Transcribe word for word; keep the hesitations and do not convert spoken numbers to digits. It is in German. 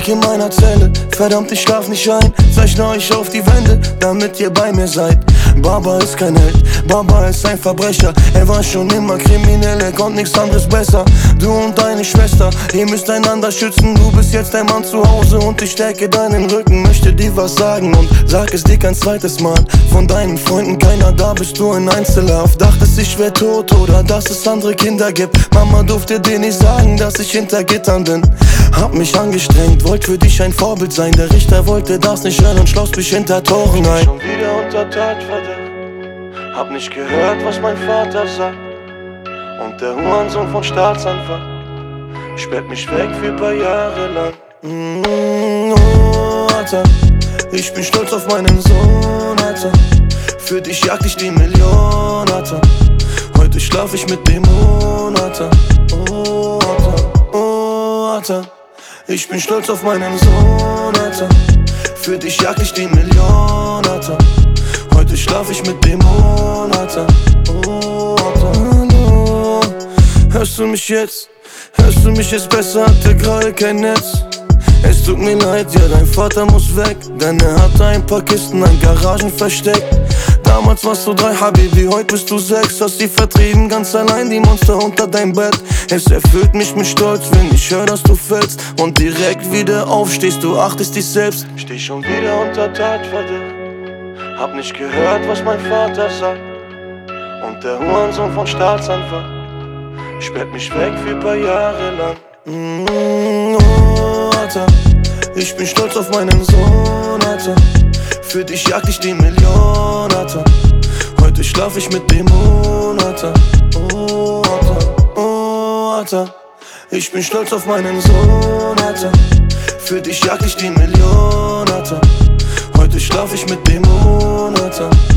Krieg in meiner Zelle, verdammt ich schlaf nicht ein. Zeichne euch auf die Wände, damit ihr bei mir seid. Baba ist kein Held, Baba ist ein Verbrecher. Er war schon immer kriminell, er konnte nichts anderes besser. Du und deine Schwester, ihr müsst einander schützen. Du bist jetzt ein Mann zu Hause und ich stärke deinen Rücken. Möchte dir was sagen und sag es dir kein zweites Mal. Von deinen Freunden keiner da, bist du in Einzelhaft. Dachtest ich wär tot oder dass es andere Kinder gibt. Mama durfte dir nicht sagen, dass ich hinter Gittern bin. Hab mich angestrengt, wollt für dich ein Vorbild sein. Der Richter wollte das nicht hören und schloss mich hinter Toren ein. Schon wieder unter Tatverdacht, hab nicht gehört, was mein Vater sagt. Und der Hurensohn von Staatsanwalt sperrt mich weg für ein paar Jahre lang. mm, Oh, Alter, ich bin stolz auf meinen Sohn, Alter. Für dich jagd ich die Million, Alter. Heute schlaf ich mit Dämonen, Alter. Oh, Alter, oh, Alter. Ich bin stolz auf meinen Sohn, Alter. Für dich jagd ich die Million, Alter. Heute schlaf ich mit Dämonen, Alter. Oh, Alter. Hallo, hörst du mich jetzt? Hörst du mich jetzt besser? Hatte gerade kein Netz. Es tut mir leid, ja dein Vater muss weg, denn er hatte ein paar Kisten, ein Garagen versteckt. Damals warst du drei, Habibi, heute bist du sechs. Hast sie vertrieben, ganz allein, die Monster unter dein Bett. Es erfüllt mich mit Stolz, wenn ich hör, dass du fällst und direkt wieder aufstehst, du achtest dich selbst. Steh schon wieder unter Tatverdacht, hab nicht gehört, was mein Vater sagt. Und der Hurensohn von Staatsanwalt sperrt mich weg für ein paar Jahre lang. mm, Oh, Alter, ich bin stolz auf meinen Sohn, Alter. Für dich jagd ich die Million, Alter. Heute schlaf ich mit Dämonen, Alter. Oh, Alter, oh, Alter. Ich bin stolz auf meinen Sohn, Alter. Für dich jagd ich die Million, Alter. Heute schlaf ich mit Dämonen, Alter.